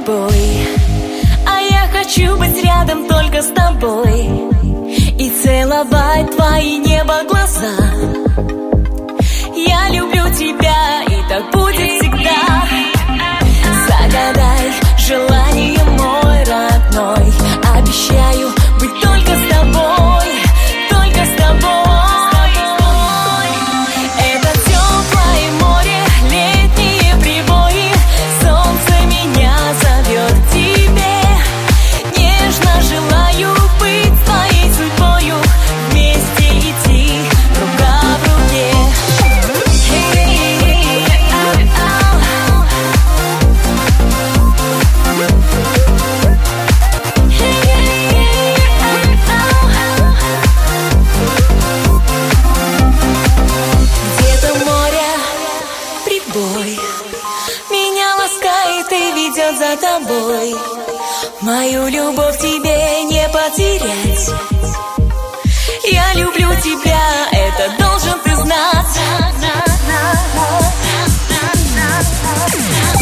прибой, а я хочу быть рядом только с тобой и целовать твои небо глаза. Я люблю тебя, и так будет всегда. Загадай желание, мой родной. Обещаю быть только с тобой, только с тобой. Это теплое море, летние прибои. Солнце меня зовет к тебе. Нежно желаю быть твоей судьбою, вместе идти рука в руке. Меня ласкает и ведет за тобой. Мою любовь тебе не потерять. Я люблю тебя, это должен ты знать.